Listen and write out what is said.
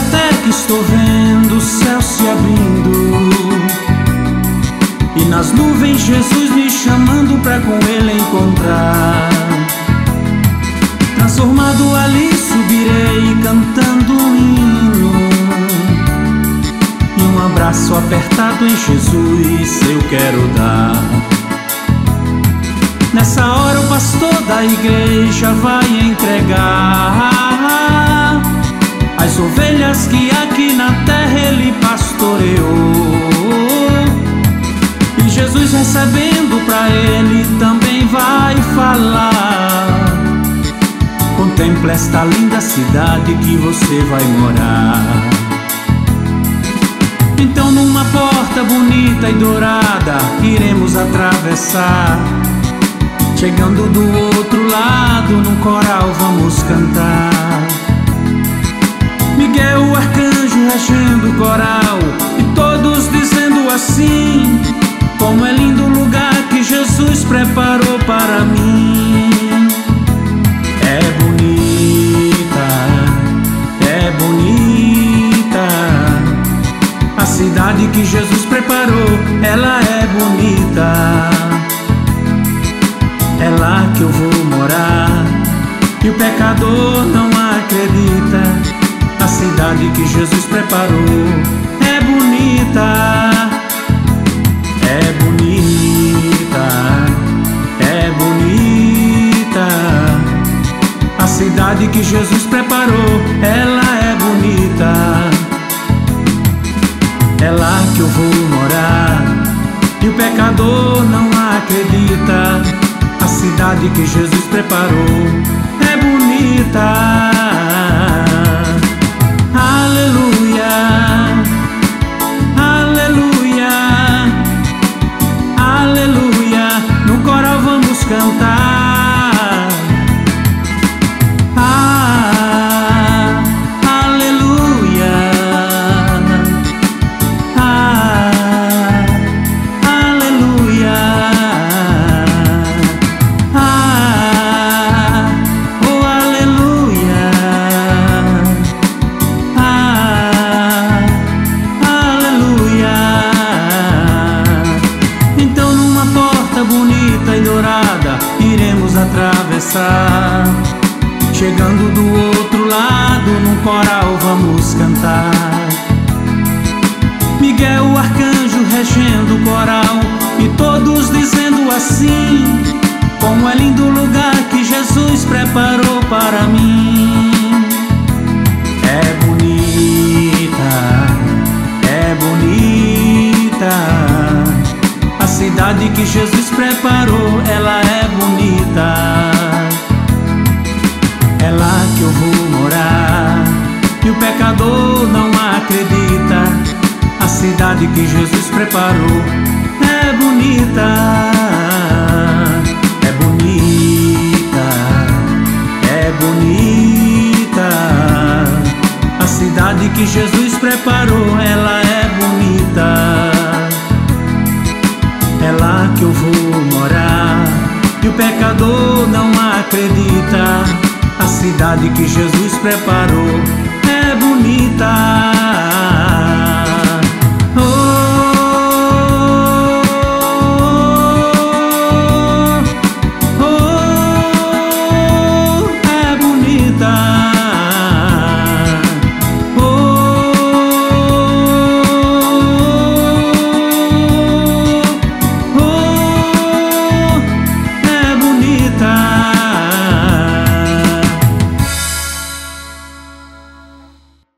até que estou vendo o céu se abrindo, e nas nuvens Jesus me chamando pra com Ele encontrar. Transformado ali subirei cantando um hino, e um abraço apertado em Jesus eu quero dar. Nessa hora o pastor da igreja vai entregar as ovelhas que aqui na terra ele pastoreou. E Jesus recebendo pra ele também vai falar: contemple esta linda cidade que você vai morar. Então numa porta bonita e dourada iremos atravessar. Chegando do outro lado, no coral vamos cantar. Miguel, o arcanjo, regendo o coral, e todos dizendo assim: como é lindo o lugar que Jesus preparou para mim. É bonita, a cidade que Jesus preparou, ela é bonita. É lá que eu vou morar, e o pecador não acredita. A cidade que Jesus preparou é bonita, é bonita, é bonita. A cidade que Jesus preparou, ela é bonita. É lá que eu vou morar, e o pecador não acredita. A cidade que Jesus preparou é bonita. Aleluia, aleluia, aleluia. No coral vamos cantar. Aleluia, aleluia. Bonita e dourada iremos atravessar. Chegando do outro lado, no coral vamos cantar. Miguel, o arcanjo, regendo o coral, e todos dizendo assim: como é lindo o lugar que Jesus preparou para mim. É bonita, é bonita. A cidade que Jesus preparou, ela é bonita. É lá que eu vou morar, e o pecador não acredita. A cidade que Jesus preparou é bonita, é bonita, é bonita. A cidade que Jesus preparou, ela é bonita. É lá que eu vou morar, e o pecador não acredita. A cidade que Jesus preparou é bonita.